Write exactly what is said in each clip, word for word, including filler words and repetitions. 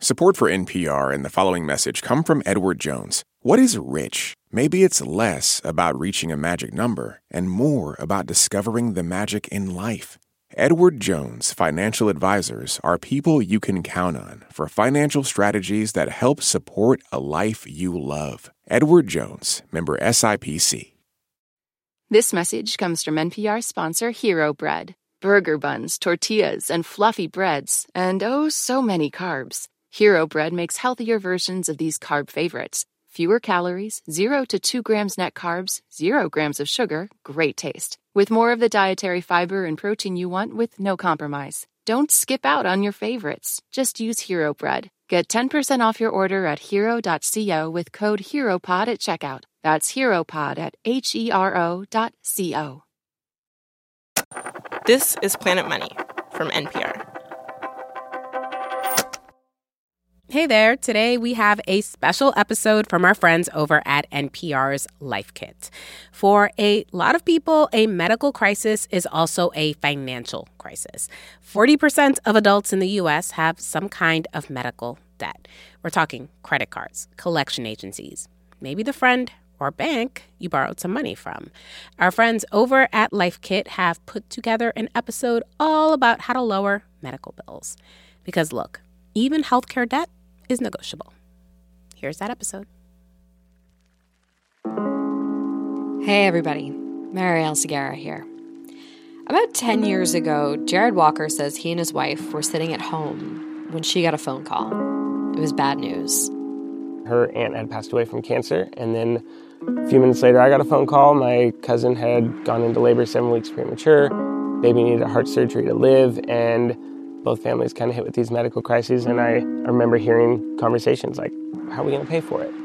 Support for N P R and the following message come from Edward Jones. What is rich? Maybe it's less about reaching a magic number and more about discovering the magic in life. Edward Jones Financial Advisors are people you can count on for financial strategies that help support a life you love. Edward Jones, member S I P C. This message comes from N P R sponsor Hero Bread. Burger buns, tortillas, and fluffy breads, and oh, so many carbs. Hero Bread makes healthier versions of these carb favorites. Fewer calories, zero to two grams net carbs, zero grams of sugar, great taste. With more of the dietary fiber and protein you want with no compromise. Don't skip out on your favorites. Just use Hero Bread. Get ten percent off your order at hero dot co with code HEROPOD at checkout. That's HEROPOD at H E R O dot C O. This is Planet Money from N P R. Hey there. Today we have a special episode from our friends over at N P R's Life Kit. For a lot of people, a medical crisis is also a financial crisis. forty percent of adults in the U S have some kind of medical debt. We're talking credit cards, collection agencies, maybe the friend or bank you borrowed some money from. Our friends over at Life Kit have put together an episode all about how to lower medical bills. Because look, even healthcare debt is negotiable. Here's that episode. Hey everybody, Marielle Segarra here. About ten years ago, Jared Walker says he and his wife were sitting at home when she got a phone call. It was bad news. Her aunt had passed away from cancer, and then a few minutes later I got a phone call. My cousin had gone into labor seven weeks premature. Baby needed a heart surgery to live, and both families kind of hit with these medical crises. And I, I remember hearing conversations like, how are we going to pay for it?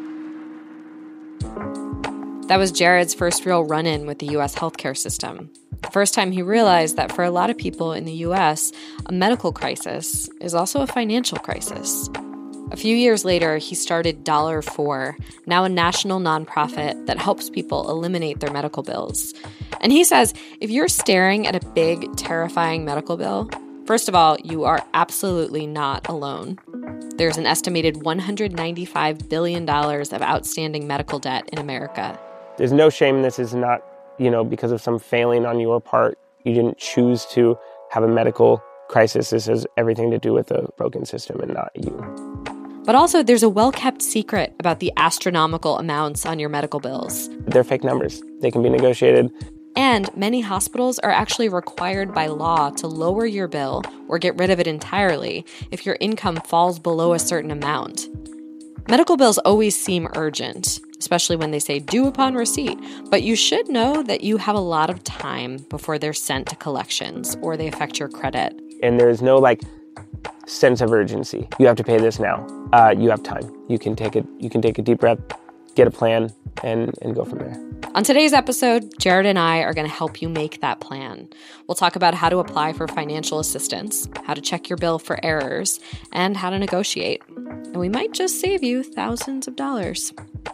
That was Jared's first real run-in with the U S healthcare system. The first time he realized that for a lot of people in the U S, a medical crisis is also a financial crisis. A few years later, he started Dollar For, now a national nonprofit that helps people eliminate their medical bills. And he says, if you're staring at a big, terrifying medical bill, first of all, you are absolutely not alone. There's an estimated one hundred ninety-five billion dollars of outstanding medical debt in America. There's no shame. This is not, you know, because of some failing on your part. You didn't choose to have a medical crisis. This has everything to do with a broken system and not you. But also, there's a well-kept secret about the astronomical amounts on your medical bills. They're fake numbers. They can be negotiated. And many hospitals are actually required by law to lower your bill or get rid of it entirely if your income falls below a certain amount. Medical bills always seem urgent, especially when they say due upon receipt, but you should know that you have a lot of time before they're sent to collections or they affect your credit. And there's no, like, sense of urgency. You have to pay this now. Uh, you have time. You can take it. You can take a deep breath, get a plan, and, and go from there. On today's episode, Jared and I are going to help you make that plan. We'll talk about how to apply for financial assistance, how to check your bill for errors, and how to negotiate. And we might just save you thousands of dollars.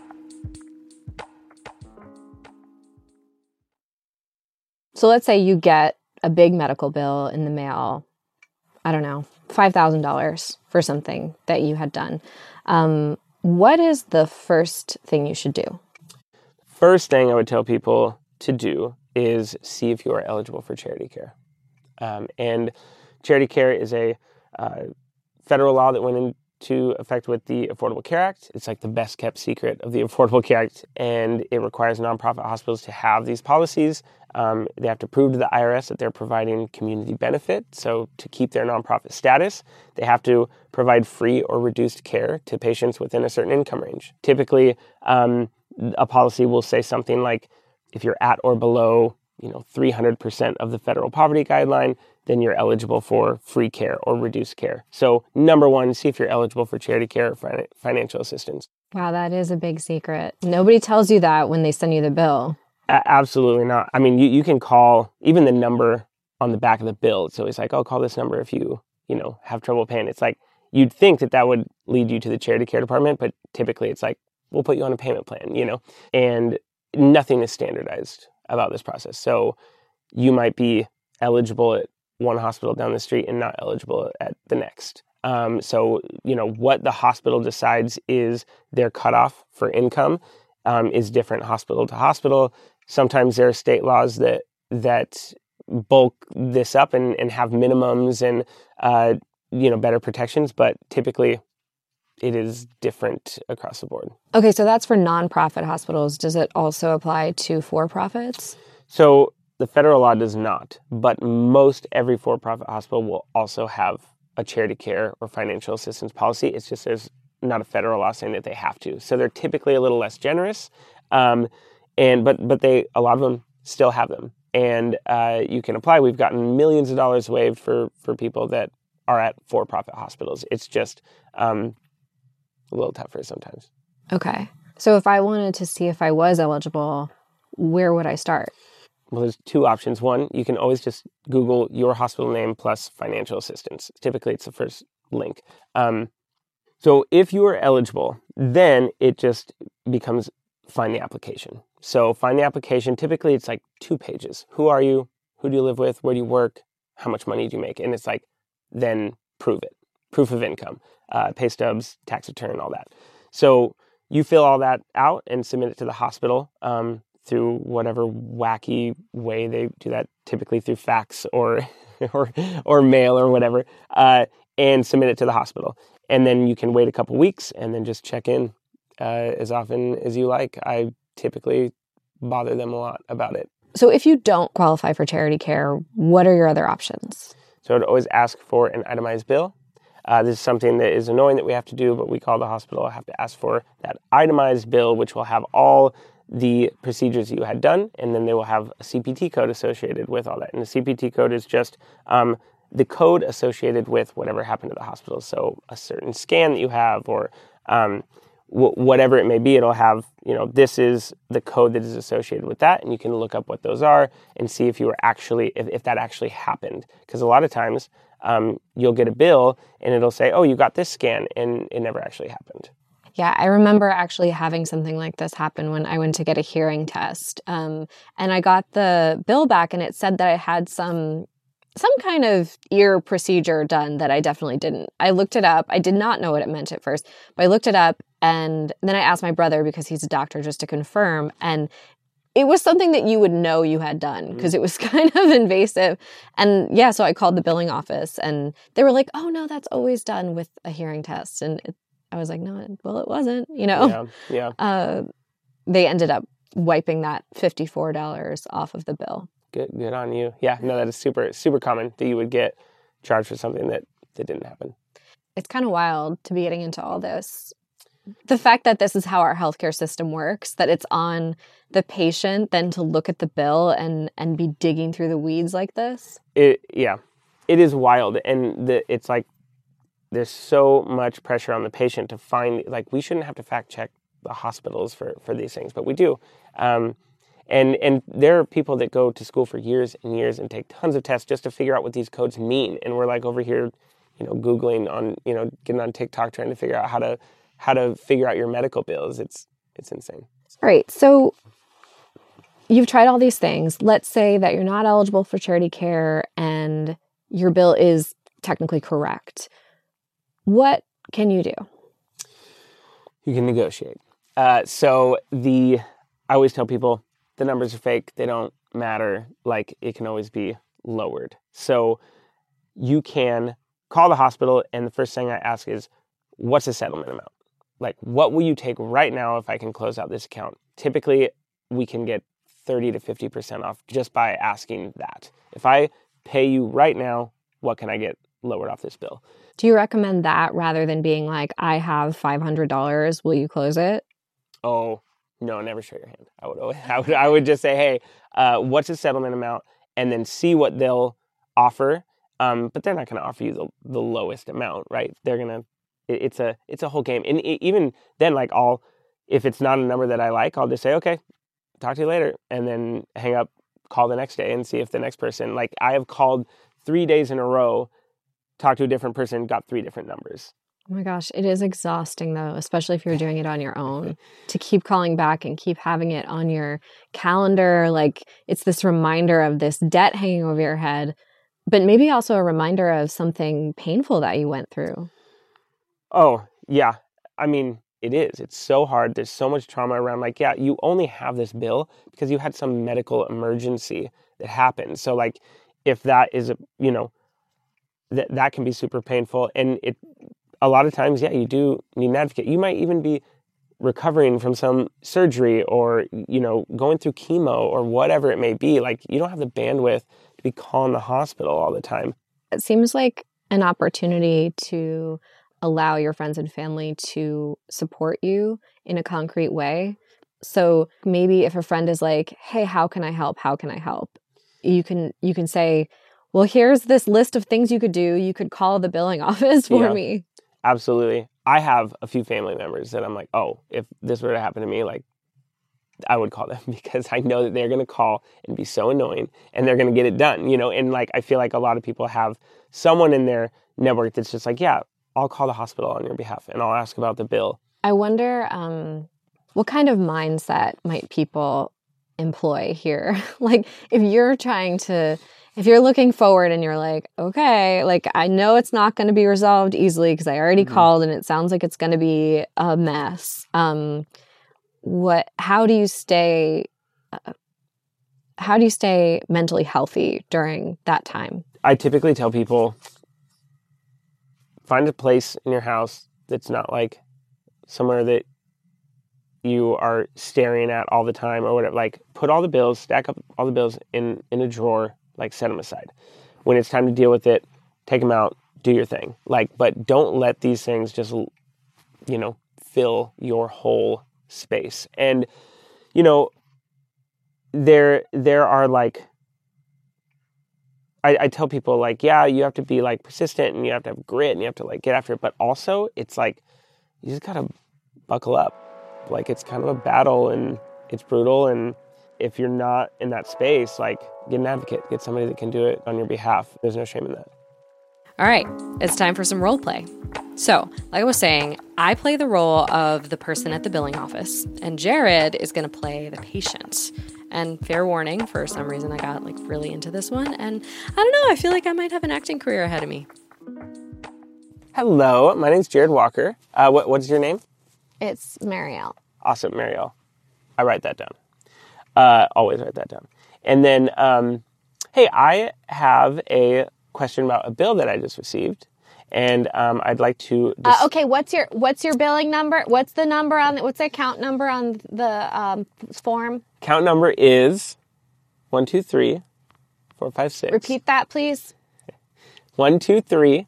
So let's say you get a big medical bill in the mail, I don't know, five thousand dollars for something that you had done. Um, what is the first thing you should do? First thing I would tell people to do is see if you are eligible for charity care. Um, and charity care is a uh, federal law that went into effect with the Affordable Care Act. It's like the best kept secret of the Affordable Care Act, and it requires nonprofit hospitals to have these policies. Um, they have to prove to the I R S that they're providing community benefit. So to keep their nonprofit status, they have to provide free or reduced care to patients within a certain income range. Typically, um, a policy will say something like, if you're at or below, you know, three hundred percent of the federal poverty guideline, then you're eligible for free care or reduced care. So number one, see if you're eligible for charity care or fin- financial assistance. Wow, that is a big secret. Nobody tells you that when they send you the bill. A- absolutely not. I mean, you, you can call even the number on the back of the bill. So it's like, oh, call this number if you, you know, have trouble paying. It's like, you'd think that that would lead you to the charity care department, but typically it's like, we'll put you on a payment plan, you know, and nothing is standardized about this process. So you might be eligible at one hospital down the street and not eligible at the next. Um, so, you know, what the hospital decides is their cutoff for income um, is different hospital to hospital. Sometimes there are state laws that that bulk this up and, and have minimums and, uh, you know, better protections, but typically it is different across the board. Okay, so that's for nonprofit hospitals. Does it also apply to for-profits? So the federal law does not, but most every for-profit hospital will also have a charity care or financial assistance policy. It's just there's not a federal law saying that they have to. So they're typically a little less generous, um, and but but they a lot of them still have them, and uh, you can apply. We've gotten millions of dollars waived for for people that are at for-profit hospitals. It's just um, a little tougher sometimes. Okay, so if I wanted to see if I was eligible, where would I start? Well, there's two options. One, you can always just Google your hospital name plus financial assistance. Typically, it's the first link. Um, so if you are eligible, then it just becomes find the application. So find the application. Typically, it's like two pages. Who are you? Who do you live with? Where do you work? How much money do you make? And it's like, then prove it. Proof of income, uh, pay stubs, tax return, all that. So you fill all that out and submit it to the hospital. Um, through whatever wacky way they do that, typically through fax or or or mail or whatever, uh, and submit it to the hospital. And then you can wait a couple weeks and then just check in uh, as often as you like. I typically bother them a lot about it. So if you don't qualify for charity care, what are your other options? So I'd always ask for an itemized bill. Uh, this is something that is annoying that we have to do, but we call the hospital, have to ask for that itemized bill, which will have all the procedures you had done, and then they will have a C P T code associated with all that. And the C P T code is just um, the code associated with whatever happened to the hospital. So a certain scan that you have, or um, w- whatever it may be, it'll have, you know, this is the code that is associated with that, and you can look up what those are and see if you were actually, if, if that actually happened. Because a lot of times um, you'll get a bill and it'll say, oh, you got this scan, and it never actually happened. Yeah, I remember actually having something like this happen when I went to get a hearing test. Um, and I got the bill back and it said that I had some some kind of ear procedure done that I definitely didn't. I looked it up. I did not know what it meant at first, but I looked it up, and then I asked my brother, because he's a doctor, just to confirm. And it was something that you would know you had done because it was kind of invasive. And yeah, so I called the billing office and they were like, oh no, that's always done with a hearing test. And it, I was like, no, well, it wasn't, you know? Yeah, yeah. Uh, they ended up wiping that fifty-four dollars off of the bill. Good, good on you. Yeah, no, that is super, super common that you would get charged for something that, that didn't happen. It's kind of wild to be getting into all this. The fact that this is how our healthcare system works, that it's on the patient then to look at the bill and, and be digging through the weeds like this. It, yeah, it is wild. And the, it's like, there's so much pressure on the patient to find, like, we shouldn't have to fact check the hospitals for, for these things, but we do. Um, and and there are people that go to school for years and years and take tons of tests just to figure out what these codes mean. And we're like over here, you know, Googling on, you know, getting on TikTok trying to figure out how to how to figure out your medical bills. It's it's insane. All right. So you've tried all these things. Let's say that you're not eligible for charity care and your bill is technically correct. What can you do? You can negotiate. Uh, so the, I always tell people the numbers are fake. They don't matter. Like, it can always be lowered. So you can call the hospital, and the first thing I ask is, what's the settlement amount? Like, what will you take right now if I can close out this account? Typically, we can get thirty to fifty percent off just by asking that. If I pay you right now, what can I get lowered off this bill? Do you recommend that rather than being like, I have five hundred dollars, will you close it? Oh, no, never show your hand. I would always, I would, I would just say, hey, uh, what's the settlement amount? And then see what they'll offer. Um, but they're not going to offer you the, the lowest amount, right? They're going to, it, it's a it's a whole game. And it, even then, like, I'll, if it's not a number that I like, I'll just say, okay, talk to you later. And then hang up, call the next day and see if the next person, like, I have called three days in a row, talked to a different person, got three different numbers. Oh my gosh, it is exhausting though, especially if you're doing it on your own, to keep calling back and keep having it on your calendar. Like, it's this reminder of this debt hanging over your head, but maybe also a reminder of something painful that you went through. Oh, yeah. I mean, it is. It's so hard. There's so much trauma around. Like, yeah, you only have this bill because you had some medical emergency that happened. So, like, if that is, a, you know, that that can be super painful. And it, a lot of times, yeah, you do need an advocate. You might even be recovering from some surgery or, you know, going through chemo or whatever it may be. Like, you don't have the bandwidth to be calling the hospital all the time. It seems like an opportunity to allow your friends and family to support you in a concrete way. So maybe if a friend is like, hey, how can I help? How can I help? You can you can say, well, here's this list of things you could do. You could call the billing office for Yeah, me. Absolutely. I have a few family members that I'm like, oh, if this were to happen to me, like, I would call them because I know that they're going to call and be so annoying and they're going to get it done, you know? And like, I feel like a lot of people have someone in their network that's just like, yeah, I'll call the hospital on your behalf and I'll ask about the bill. I wonder um, what kind of mindset might people employ here? Like, if you're trying to, if you're looking forward and you're like, okay, like, I know it's not going to be resolved easily because I already mm-hmm. called and it sounds like it's going to be a mess. Um, what, how do you stay, uh, how do you stay mentally healthy during that time? I typically tell people, find a place in your house that's not like somewhere that you are staring at all the time or whatever. Like, put all the bills, stack up all the bills in, in a drawer, like, set them aside. When it's time to deal with it, take them out, do your thing. Like, but don't let these things just, you know, fill your whole space. And, you know, there, there are like, I, I tell people, like, yeah, you have to be like persistent and you have to have grit and you have to like get after it. But also it's like, you just gotta buckle up. Like, it's kind of a battle and it's brutal. And if you're not in that space, like, get an advocate, get somebody that can do it on your behalf. There's no shame in that. All right, it's time for some role play. So, like I was saying, I play the role of the person at the billing office, and Jared is going to play the patient. And fair warning, for some reason I got like really into this one, and I don't know, I feel like I might have an acting career ahead of me. Hello, my name's Jared Walker. Uh, what What's your name? It's Marielle. Awesome, Marielle. I write that down. Uh, always write that down. And then, um, hey, I have a question about a bill that I just received, and um, I'd like to. Dis- uh, okay, what's your what's your billing number? What's the number on the, what's the account number on the um, form? Account number is one two three four five six. Repeat that, please. One two three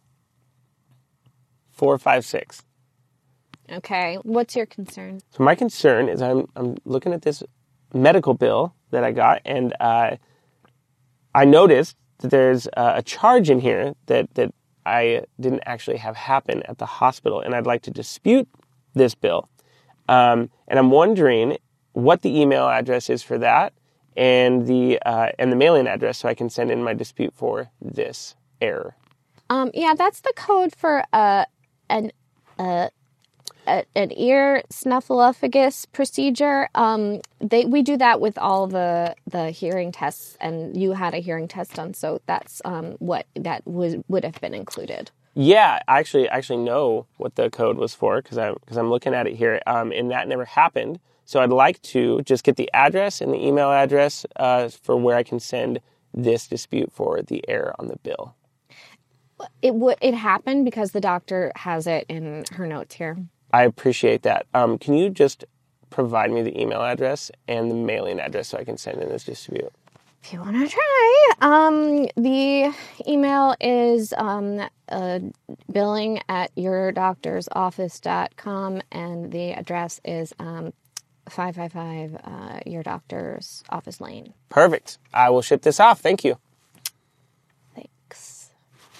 four five six. Okay, what's your concern? So my concern is I'm I'm looking at this medical bill that I got, and uh, I noticed that there's uh, a charge in here that, that I didn't actually have happen at the hospital, and I'd like to dispute this bill. Um, and I'm wondering what the email address is for that, and the uh, and the mailing address, so I can send in my dispute for this error. Um, yeah, that's the code for uh, an uh, a, an ear snuffleupagus procedure. Um, they we do that with all the the hearing tests, and you had a hearing test done, so that's um, what that would would have been included. Yeah, I actually actually know what the code was for because I'm because I'm looking at it here, um, and that never happened. So I'd like to just get the address and the email address uh, for where I can send this dispute for the error on the bill. It would it happened because the doctor has it in her notes here. I appreciate that. Um, can you just provide me the email address and the mailing address so I can send in this dispute? If you want to try, um, the email is um, uh, billing at your doctor's office dot com, and the address is um, five five five uh, Your Doctor's Office Lane. Perfect. I will ship this off. Thank you. Thanks.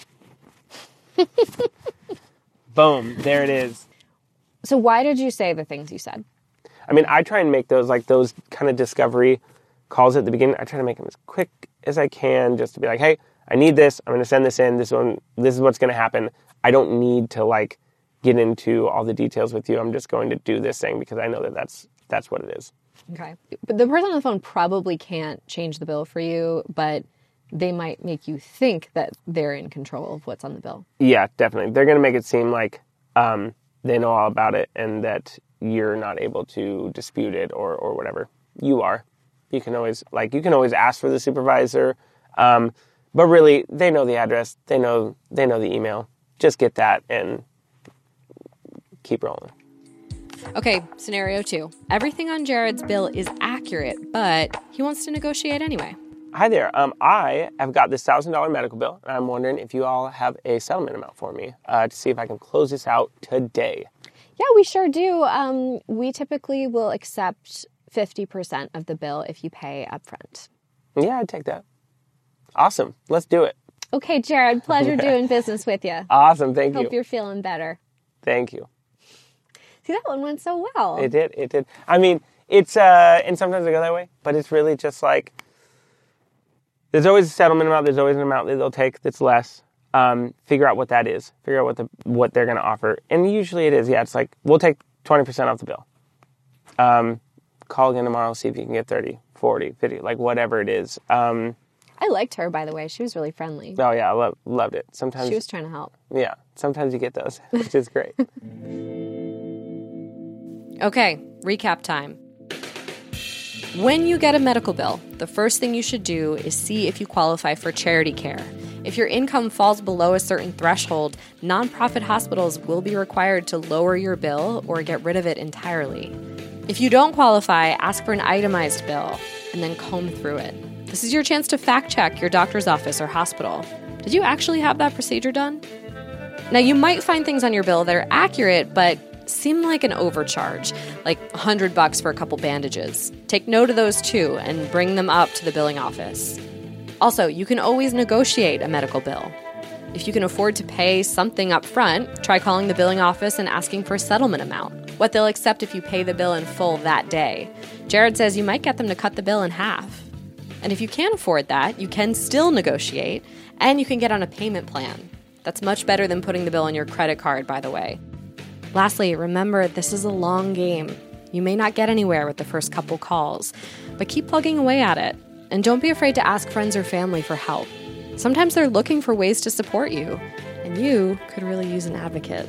Boom. There it is. So why did you say the things you said? I mean, I try and make those like those kind of discovery calls at the beginning. I try to make them as quick as I can, just to be like, hey, I need this. I'm going to send this in. This one, this is what's going to happen. I don't need to like get into all the details with you. I'm just going to do this thing because I know that that's that's what it is. Okay, but the person on the phone probably can't change the bill for you, but they might make you think that they're in control of what's on the bill. Yeah, definitely. They're going to make it seem like um, they know all about it and that you're not able to dispute it or, or whatever. You are. You can always, like, you can always ask for the supervisor. Um, but really, they know the address. They know, they know the email. Just get that and keep rolling. Okay, scenario two. Everything on Jared's bill is accurate, but he wants to negotiate anyway. Hi there. Um, I have got this one thousand dollars medical bill, and I'm wondering if you all have a settlement amount for me uh, to see if I can close this out today. Yeah, we sure do. Um, we typically will accept fifty percent of the bill if you pay upfront. Yeah, I'd take that. Awesome. Let's do it. Okay, Jared, pleasure doing business with you. Awesome. Thank Hope you. Hope you're feeling better. Thank you. See, that one went so well. It did. It did. I mean, it's, uh, and sometimes I go that way, but it's really just like, there's always a settlement amount. There's always an amount that they'll take that's less. Um, figure out what that is. Figure out what the what they're going to offer. And usually it is, yeah, it's like, we'll take twenty percent off the bill. Um, call again tomorrow, see if you can get thirty, forty, fifty, like whatever it is. Um, I liked her, by the way. She was really friendly. Oh, yeah, I lo- loved it. Sometimes she was trying to help. Yeah, sometimes you get those, which is great. Okay, recap time. When you get a medical bill, the first thing you should do is see if you qualify for charity care. If your income falls below a certain threshold, nonprofit hospitals will be required to lower your bill or get rid of it entirely. If you don't qualify, ask for an itemized bill and then comb through it. This is your chance to fact check your doctor's office or hospital. Did you actually have that procedure done? Now, you might find things on your bill that are accurate, but seem like an overcharge, like a hundred bucks for a couple bandages. Take note of those too and bring them up to the billing office. Also, you can always negotiate a medical bill. If you can afford to pay something up front, try calling the billing office and asking for a settlement amount, what they'll accept if you pay the bill in full that day. Jared says you might get them to cut the bill in half. And if you can't afford that, you can still negotiate, and you can get on a payment plan. That's much better than putting the bill on your credit card, by the way. Lastly, remember, this is a long game. You may not get anywhere with the first couple calls, but keep plugging away at it. And don't be afraid to ask friends or family for help. Sometimes they're looking for ways to support you, and you could really use an advocate.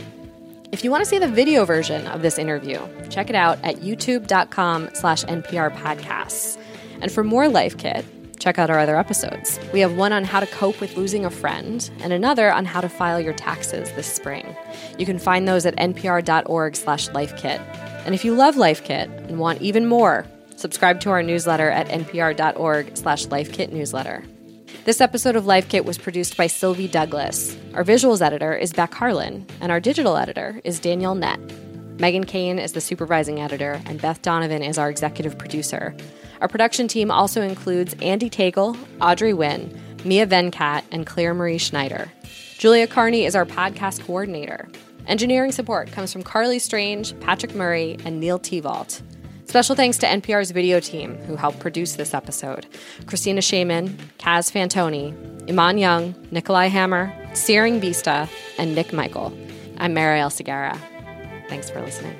If you want to see the video version of this interview, check it out at youtube.com slash NPR podcasts. And for more Life Kit, check out our other episodes. We have one on how to cope with losing a friend and another on how to file your taxes this spring. You can find those at npr.org slash lifekit. And if you love Life Kit and want even more, subscribe to our newsletter at npr.org slash lifekit newsletter. This episode of Life Kit was produced by Sylvie Douglas. Our visuals editor is Beck Harlan, and our digital editor is Danielle Nett. Megan Kane is the supervising editor, and Beth Donovan is our executive producer. Our production team also includes Andy Tagle, Audrey Wynn, Mia Venkat, and Claire Marie Schneider. Julia Carney is our podcast coordinator. Engineering support comes from Carly Strange, Patrick Murray, and Neil Tevault. Special thanks to N P R's video team, who helped produce this episode. Christina Shaman, Kaz Fantoni, Iman Young, Nikolai Hammer, Searing Vista, and Nick Michael. I'm Marielle Segarra. Thanks for listening.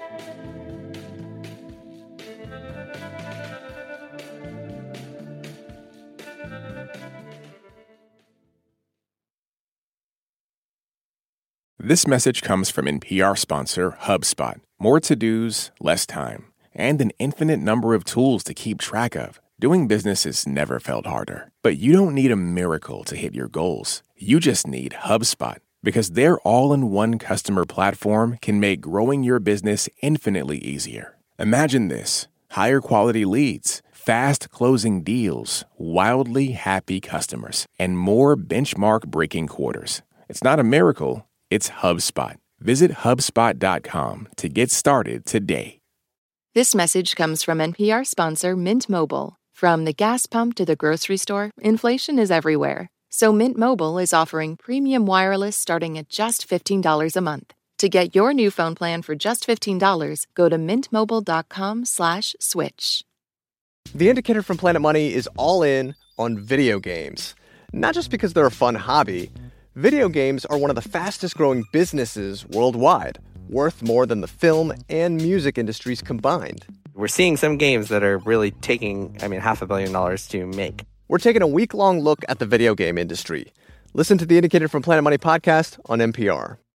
This message comes from N P R sponsor HubSpot. More to-dos, less time, and an infinite number of tools to keep track of. Doing business has never felt harder. But you don't need a miracle to hit your goals. You just need HubSpot, because their all-in-one customer platform can make growing your business infinitely easier. Imagine this: higher quality leads, fast closing deals, wildly happy customers, and more benchmark-breaking quarters. It's not a miracle, it's HubSpot. Visit HubSpot dot com to get started today. This message comes from N P R sponsor Mint Mobile. From the gas pump to the grocery store, inflation is everywhere. So Mint Mobile is offering premium wireless starting at just fifteen dollars a month. To get your new phone plan for just fifteen dollars, go to mintmobile.com slash switch. The Indicator from Planet Money is all in on video games. Not just because they're a fun hobby. Video games are one of the fastest growing businesses worldwide, worth more than the film and music industries combined. We're seeing some games that are really taking, I mean, half a billion dollars to make. We're taking a week-long look at the video game industry. Listen to the Indicator from Planet Money podcast on N P R.